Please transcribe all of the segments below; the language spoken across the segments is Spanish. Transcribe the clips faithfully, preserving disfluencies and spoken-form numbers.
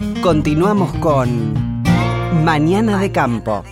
Continuamos con Mañana de Campo.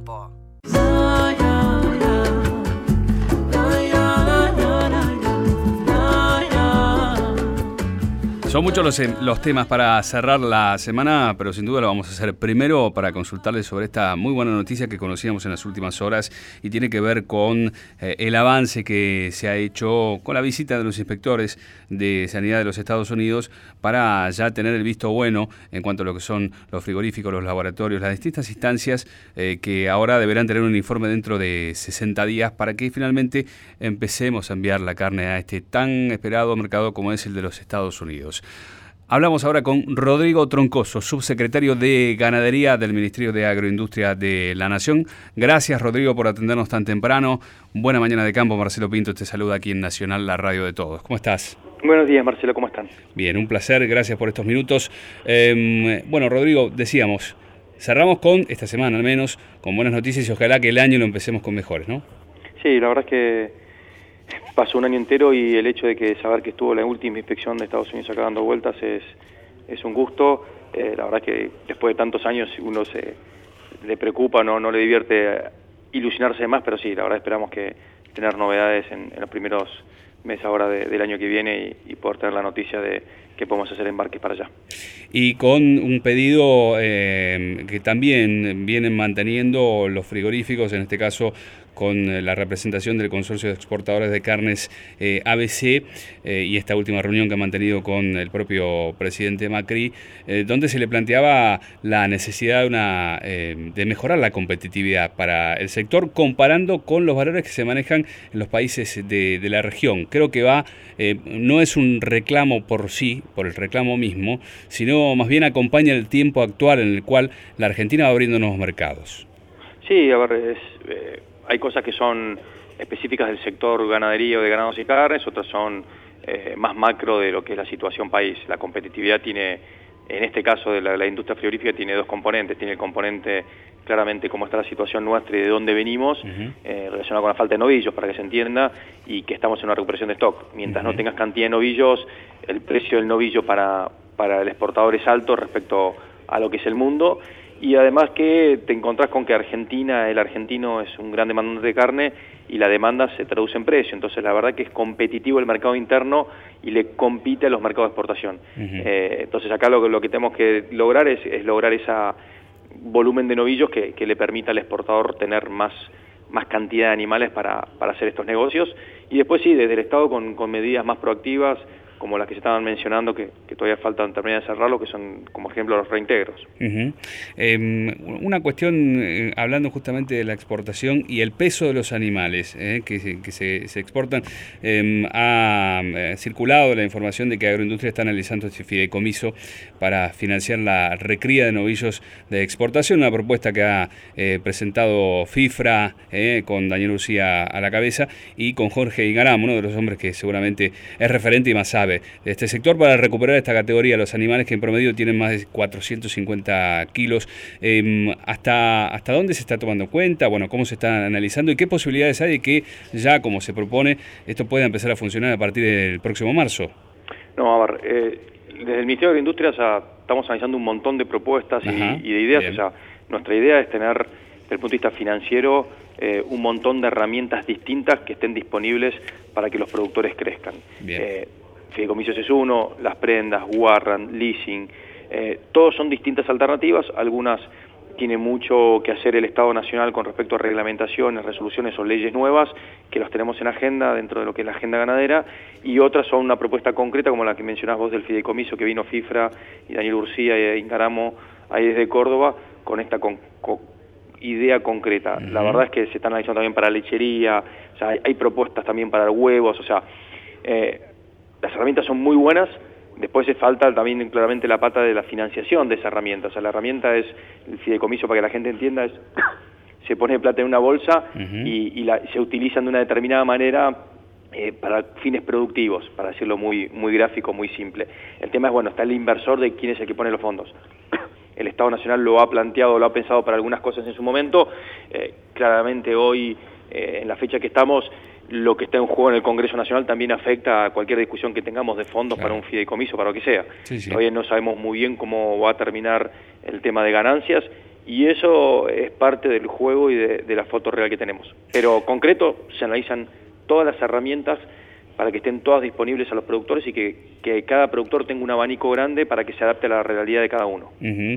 Son muchos los, los temas para cerrar la semana, pero sin duda lo vamos a hacer primero para consultarles sobre esta muy buena noticia que conocíamos en las últimas horas y tiene que ver con eh, el avance que se ha hecho con la visita de los inspectores de Sanidad de los Estados Unidos para ya tener el visto bueno en cuanto a lo que son los frigoríficos, los laboratorios, las distintas instancias eh, que ahora deberán tener un informe dentro de sesenta días para que finalmente empecemos a enviar la carne a este tan esperado mercado como es el de los Estados Unidos. Hablamos ahora con Rodrigo Troncoso, subsecretario de Ganadería del Ministerio de Agroindustria de la Nación. Gracias, Rodrigo, por atendernos tan temprano. Buena mañana de campo. Marcelo Pinto te saluda aquí en Nacional, la radio de todos. ¿Cómo estás? Buenos días, Marcelo, ¿cómo están? Bien, un placer. Gracias por estos minutos. Eh, bueno, Rodrigo, decíamos, cerramos con, esta semana al menos, con buenas noticias y ojalá que el año lo empecemos con mejores, ¿no? Sí, la verdad es que pasó un año entero y el hecho de que saber que estuvo la última inspección de Estados Unidos acá dando vueltas es, es un gusto. Eh, la verdad que después de tantos años uno se le preocupa, no, no le divierte ilusionarse más, pero sí, la verdad esperamos que tener novedades en, en los primeros meses ahora de, del año que viene y, y poder tener la noticia de que podemos hacer embarques para allá. Y con un pedido eh, que también vienen manteniendo los frigoríficos, en este caso con la representación del Consorcio de Exportadores de Carnes eh, A B C eh, y esta última reunión que ha mantenido con el propio presidente Macri, eh, donde se le planteaba la necesidad de, una, eh, de mejorar la competitividad para el sector comparando con los valores que se manejan en los países de, de la región. Creo que va, eh, no es un reclamo por sí, por el reclamo mismo, sino más bien acompaña el tiempo actual en el cual la Argentina va abriendo nuevos mercados. Sí, a ver, es, eh, hay cosas que son específicas del sector ganadería o de ganados y carnes, otras son eh, más macro de lo que es la situación país. La competitividad tiene, en este caso de la, la industria frigorífica, tiene dos componentes. Tiene el componente claramente cómo está la situación nuestra y de dónde venimos, uh-huh. eh, relacionado con la falta de novillos, para que se entienda, y que estamos en una recuperación de stock. Mientras uh-huh. no tengas cantidad de novillos, el precio del novillo para, para el exportador es alto respecto a lo que es el mundo. Y además que te encontrás con que Argentina, el argentino es un gran demandante de carne y la demanda se traduce en precio. Entonces la verdad que es competitivo el mercado interno y le compite a los mercados de exportación. Uh-huh. eh, entonces acá lo, lo que tenemos que lograr es, es lograr ese volumen de novillos que, que le permita al exportador tener más, más cantidad de animales para, para hacer estos negocios. Y después sí, desde el Estado con, con medidas más proactivas, como las que se estaban mencionando, que, que todavía faltan terminar de cerrarlo, que son, como ejemplo, los reintegros. Uh-huh. Eh, una cuestión, eh, hablando justamente de la exportación y el peso de los animales eh, que, que se, se exportan, eh, ha eh, circulado la información de que Agroindustria está analizando este fideicomiso para financiar la recría de novillos de exportación, una propuesta que ha eh, presentado FIFRA, eh, con Daniel Urcía a la cabeza, y con Jorge Ingaramo, uno de los hombres que seguramente es referente y más sabe de este sector, para recuperar esta categoría, los animales que en promedio tienen más de cuatrocientos cincuenta kilos. Eh, ¿hasta, ¿Hasta dónde se está tomando cuenta? Bueno, ¿cómo se está analizando? ¿Y qué posibilidades hay de que ya, como se propone, esto pueda empezar a funcionar a partir del próximo marzo? No, a ver, eh, desde el Ministerio de Industria ya estamos analizando un montón de propuestas y, y de ideas. Bien. O sea, nuestra idea es tener, desde el punto de vista financiero, eh, un montón de herramientas distintas que estén disponibles para que los productores crezcan. Bien. Eh, Fideicomisos es uno, las prendas, warrant, leasing, eh, todos son distintas alternativas. Algunas tiene mucho que hacer el Estado Nacional con respecto a reglamentaciones, resoluciones o leyes nuevas, que las tenemos en agenda dentro de lo que es la agenda ganadera, y otras son una propuesta concreta, como la que mencionás vos del fideicomiso, que vino FIFRA y Daniel Urcía y Ingaramo ahí desde Córdoba, con esta con, con idea concreta. Uh-huh. La verdad es que se están analizando también para lechería, o sea, hay, hay propuestas también para huevos, o sea... Eh, las herramientas son muy buenas, después se falta también claramente la pata de la financiación de esa herramienta. O sea, la herramienta es, el fideicomiso, para que la gente entienda, es se pone plata en una bolsa uh-huh. y, y la, se utilizan de una determinada manera eh, para fines productivos, para decirlo muy, muy gráfico, muy simple. El tema es, bueno, está el inversor de quién es el que pone los fondos. El Estado Nacional lo ha planteado, lo ha pensado para algunas cosas en su momento. Eh, claramente hoy, eh, en la fecha que estamos, lo que está en juego en el Congreso Nacional también afecta a cualquier discusión que tengamos de fondos claro. para un fideicomiso, para lo que sea. Sí, sí. Todavía no sabemos muy bien cómo va a terminar el tema de ganancias, y eso es parte del juego y de, de la foto real que tenemos. Pero concreto, se analizan todas las herramientas para que estén todas disponibles a los productores y que, que cada productor tenga un abanico grande para que se adapte a la realidad de cada uno. Uh-huh.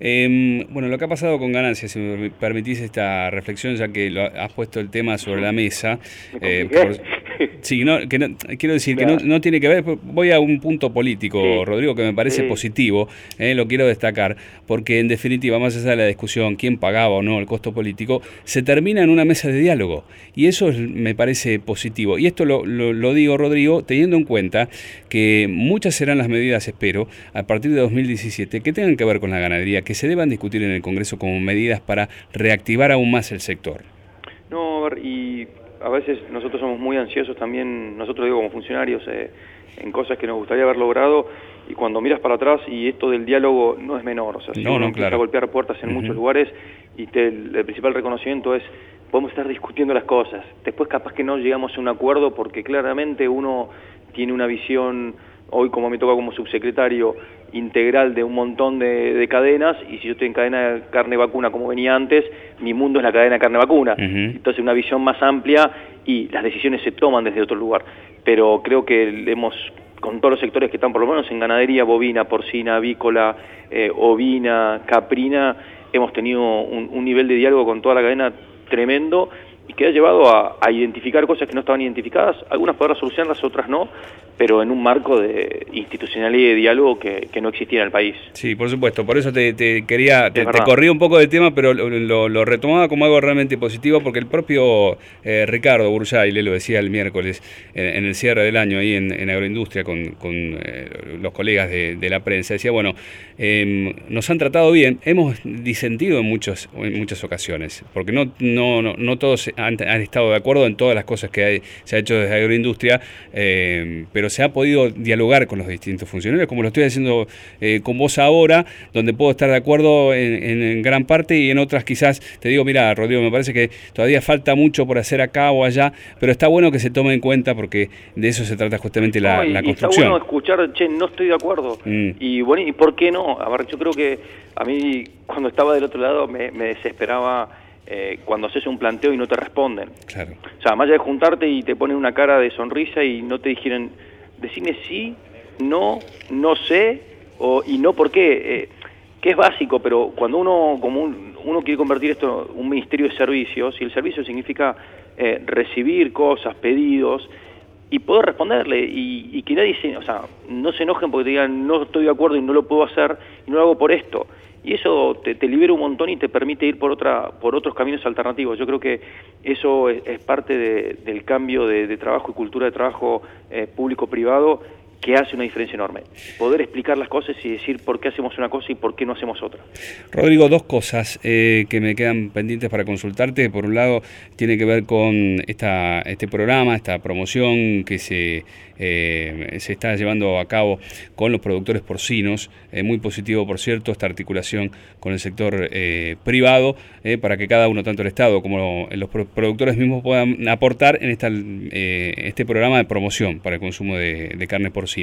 eh, bueno, lo que ha pasado con ganancias, si me permitís esta reflexión, ya que lo has puesto el tema sobre la mesa. Eh, por, sí, no, que no, quiero decir que no, no tiene que ver, voy a un punto político, sí. Rodrigo, que me parece sí. positivo, eh, lo quiero destacar, porque en definitiva, más allá de la discusión, quién pagaba o no el costo político, se termina en una mesa de diálogo, y eso es, me parece positivo. Y esto lo, lo, lo digo, Rodrigo, teniendo en cuenta que muchas serán las medidas, espero, a partir de dos mil diecisiete, que tengan que ver con la ganadería, que se deban discutir en el Congreso como medidas para reactivar aún más el sector. No, a ver, y a veces nosotros somos muy ansiosos también, nosotros digo como funcionarios, eh, en cosas que nos gustaría haber logrado, y cuando miras para atrás, y esto del diálogo no es menor, o sea, si no, uno no, empieza claro. a golpear puertas en uh-huh. muchos lugares, y te, el, el principal reconocimiento es, podemos estar discutiendo las cosas, después capaz que no llegamos a un acuerdo porque claramente uno tiene una visión, hoy como me toca como subsecretario, integral de un montón de, de cadenas, y si yo estoy en cadena de carne vacuna como venía antes, mi mundo es la cadena de carne vacuna, uh-huh. entonces una visión más amplia y las decisiones se toman desde otro lugar, pero creo que hemos, con todos los sectores que están por lo menos en ganadería bovina, porcina, avícola, eh, ovina, caprina, hemos tenido un, un nivel de diálogo con toda la cadena tremendo, y que ha llevado a, a identificar cosas que no estaban identificadas, algunas poder solucionarlas, otras no, pero en un marco de institucionalidad y de diálogo que, que no existía en el país. Sí, por supuesto, por eso te, te quería, te, te corrí un poco del tema, pero lo, lo, lo retomaba como algo realmente positivo, porque el propio eh, Ricardo Burjay le lo decía el miércoles en, en el cierre del año ahí en, en Agroindustria con, con eh, los colegas de, de la prensa, decía, bueno, eh, nos han tratado bien, hemos disentido en, muchos, en muchas ocasiones, porque no, no, no, no todos han, han estado de acuerdo en todas las cosas que hay, se ha hecho desde Agroindustria, eh, pero se ha podido dialogar con los distintos funcionarios, como lo estoy haciendo eh, con vos ahora, donde puedo estar de acuerdo en, en, en gran parte, y en otras quizás te digo, mira, Rodrigo, me parece que todavía falta mucho por hacer acá o allá, pero está bueno que se tome en cuenta, porque de eso se trata justamente la, no, y, la construcción. Y está bueno escuchar, che, no estoy de acuerdo, mm. y bueno, ¿y por qué no? A ver, yo creo que a mí, cuando estaba del otro lado, me, me desesperaba Eh, cuando haces un planteo y no te responden. Claro. O sea, más allá de juntarte y te ponen una cara de sonrisa y no te dijeron, decime sí, no, no sé, o, y no por qué, eh, que es básico, pero cuando uno como un, uno quiere convertir esto en un ministerio de servicios, y el servicio significa eh, recibir cosas, pedidos, y poder responderle, y, y que nadie se, o sea, no se enojen porque te digan, no estoy de acuerdo y no lo puedo hacer, y no lo hago por esto. Y eso te, te libera un montón y te permite ir por otra por otros caminos alternativos. Yo creo que eso es, es parte de, del cambio de, de trabajo y cultura de trabajo eh, público-privado, que hace una diferencia enorme. Poder explicar las cosas y decir por qué hacemos una cosa y por qué no hacemos otra. Rodrigo, dos cosas eh, que me quedan pendientes para consultarte. Por un lado, tiene que ver con esta, este programa, esta promoción que se, eh, se está llevando a cabo con los productores porcinos. Eh, muy positivo, por cierto, esta articulación con el sector eh, privado, eh, para que cada uno, tanto el Estado como los productores mismos, puedan aportar en esta, eh, este programa de promoción para el consumo de, de carne porcina.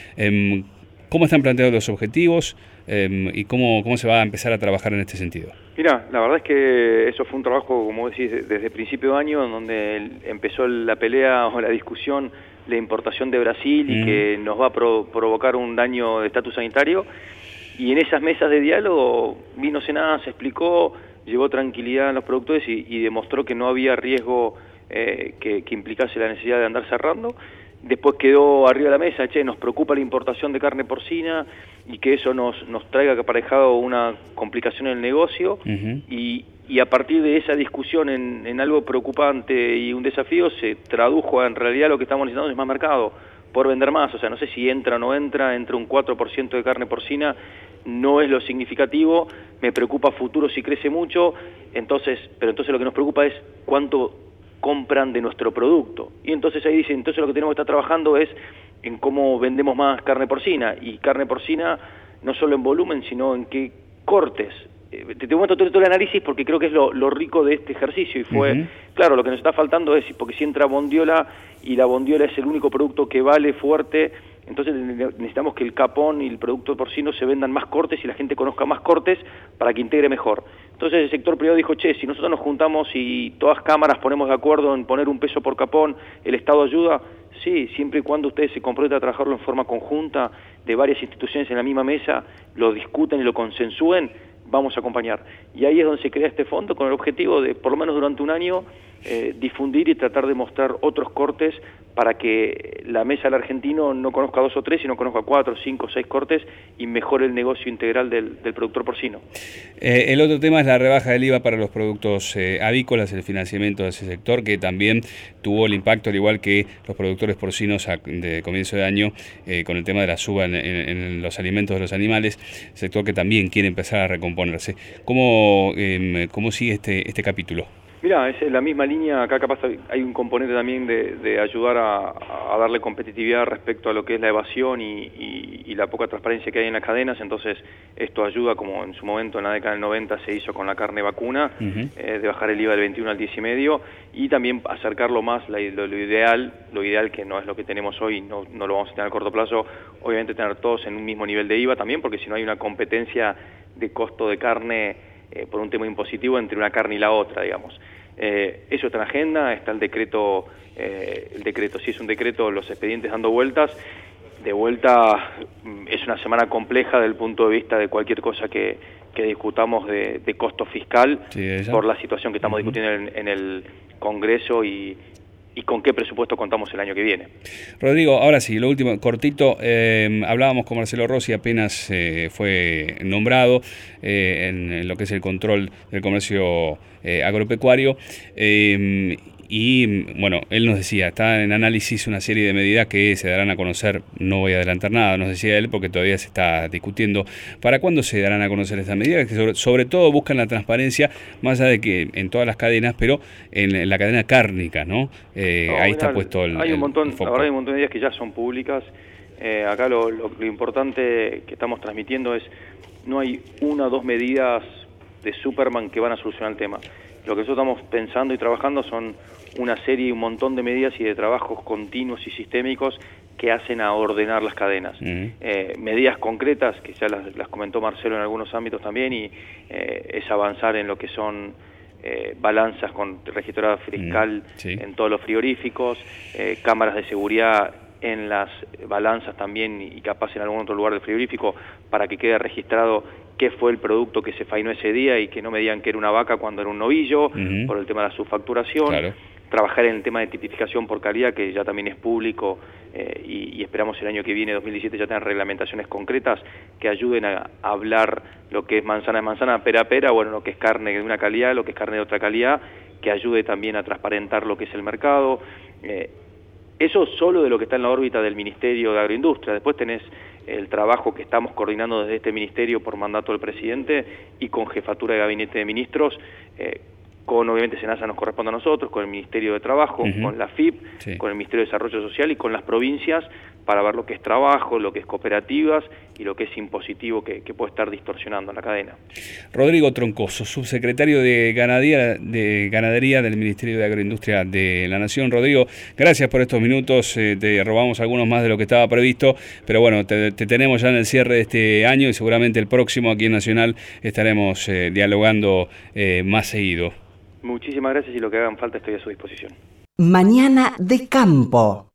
¿Cómo están planteados los objetivos eh, y cómo, cómo se va a empezar a trabajar en este sentido? Mira, la verdad es que eso fue un trabajo, como decís, desde principio de año, donde empezó la pelea o la discusión de importación de Brasil y mm. que nos va a pro, provocar un daño de estatus sanitario. Y en esas mesas de diálogo vino Senada, se explicó, llevó tranquilidad a los productores y, y demostró que no había riesgo eh, que, que implicase la necesidad de andar cerrando. Después quedó arriba de la mesa, che, nos preocupa la importación de carne porcina y que eso nos, nos traiga aparejado una complicación en el negocio. Uh-huh. y, y a partir de esa discusión en, en algo preocupante y un desafío se tradujo en realidad lo que estamos necesitando es más mercado, por vender más. O sea, no sé si entra o no entra, entra un cuatro por ciento de carne porcina, no es lo significativo, me preocupa futuro si crece mucho, entonces, pero entonces lo que nos preocupa es cuánto compran de nuestro producto. Y entonces ahí dicen, entonces lo que tenemos que estar trabajando es en cómo vendemos más carne porcina, y carne porcina no solo en volumen, sino en qué cortes te, te muestro todo, todo el análisis porque creo que es lo, lo rico de este ejercicio y fue, uh-huh. claro, lo que nos está faltando es, porque si entra bondiola y la bondiola es el único producto que vale fuerte, entonces necesitamos que el capón y el producto porcino se vendan más cortes y la gente conozca más cortes para que integre mejor. Entonces el sector privado dijo, che, si nosotros nos juntamos y todas cámaras ponemos de acuerdo en poner un peso por capón, ¿el Estado ayuda? Sí, siempre y cuando ustedes se comprometen a trabajarlo en forma conjunta, de varias instituciones en la misma mesa, lo discuten y lo consensúen, vamos a acompañar. Y ahí es donde se crea este fondo con el objetivo de, por lo menos durante un año, eh, difundir y tratar de mostrar otros cortes para que la mesa del argentino no conozca dos o tres, sino conozca cuatro, cinco, seis cortes y mejore el negocio integral del, del productor porcino. Eh, el otro tema es la rebaja del I V A para los productos eh, avícolas, el financiamiento de ese sector, que también tuvo el impacto, al igual que los productores porcinos a, de comienzo de año, eh, con el tema de la suba en, en, en los alimentos de los animales, sector que también quiere empezar a recomponerse. ¿Cómo, eh, cómo sigue este, este capítulo? Mira, es la misma línea, acá capaz hay un componente también de, de ayudar a, a darle competitividad respecto a lo que es la evasión y, y, y la poca transparencia que hay en las cadenas, entonces esto ayuda, como en su momento en la década del noventa se hizo con la carne vacuna, uh-huh. eh, de bajar el I V A del veintiuno al diez y medio y también acercarlo más, la, lo, lo ideal, lo ideal que no es lo que tenemos hoy, no, no lo vamos a tener a corto plazo, obviamente tener todos en un mismo nivel de I V A también, porque si no hay una competencia de costo de carne Eh, por un tema impositivo entre una carne y la otra, digamos. Eh, eso está en la agenda, está el decreto, eh, el decreto, sí es un decreto, los expedientes dando vueltas, de vuelta es una semana compleja desde el punto de vista de cualquier cosa que, que discutamos de, de costo fiscal, sí, por la situación que estamos uh-huh. discutiendo en, en el Congreso y y con qué presupuesto contamos el año que viene. Rodrigo, ahora sí, lo último, cortito, eh, hablábamos con Marcelo Rossi, apenas eh, fue nombrado eh, en, en lo que es el control del comercio eh, agropecuario, eh, y bueno, él nos decía, está en análisis una serie de medidas que se darán a conocer, no voy a adelantar nada, nos decía él, porque todavía se está discutiendo para cuándo se darán a conocer estas medidas, que sobre, sobre todo buscan la transparencia, más allá de que en todas las cadenas, pero en, en la cadena cárnica, ¿no? Eh, no ahí mira, está puesto el, hay un montón, el foco. La verdad hay un montón de medidas que ya son públicas. Eh, acá lo, lo, lo importante que estamos transmitiendo es, no hay una o dos medidas de Superman que van a solucionar el tema. Lo que nosotros estamos pensando y trabajando son una serie y un montón de medidas y de trabajos continuos y sistémicos que hacen a ordenar las cadenas. Uh-huh. Eh, medidas concretas, que ya las, las comentó Marcelo en algunos ámbitos también, y eh, es avanzar en lo que son eh, balanzas con registrada fiscal uh-huh. sí. en todos los frigoríficos, eh, cámaras de seguridad en las balanzas también y capaz en algún otro lugar del frigorífico para que quede registrado qué fue el producto que se fainó ese día y que no me digan que era una vaca cuando era un novillo, uh-huh. por el tema de la subfacturación. Claro. Trabajar en el tema de tipificación por calidad, que ya también es público, eh, y, y esperamos el año que viene, dos mil diecisiete, ya tener reglamentaciones concretas que ayuden a, a hablar lo que es manzana de manzana, pera a pera, bueno, lo que es carne de una calidad, lo que es carne de otra calidad, que ayude también a transparentar lo que es el mercado. Eh, Eso solo de lo que está en la órbita del Ministerio de Agroindustria. Después tenés el trabajo que estamos coordinando desde este ministerio por mandato del presidente y con jefatura de gabinete de ministros, eh, con obviamente SENASA nos corresponde a nosotros, con el Ministerio de Trabajo, uh-huh. con la F I P, sí. con el Ministerio de Desarrollo Social y con las provincias para ver lo que es trabajo, lo que es cooperativas y lo que es impositivo que, que puede estar distorsionando en la cadena. Rodrigo Troncoso, subsecretario de Ganadería, de Ganadería del Ministerio de Agroindustria de la Nación. Rodrigo, gracias por estos minutos, eh, te robamos algunos más de lo que estaba previsto, pero bueno, te, te tenemos ya en el cierre de este año y seguramente el próximo aquí en Nacional estaremos eh, dialogando eh, más seguido. Muchísimas gracias y lo que hagan falta estoy a su disposición. Mañana de Campo.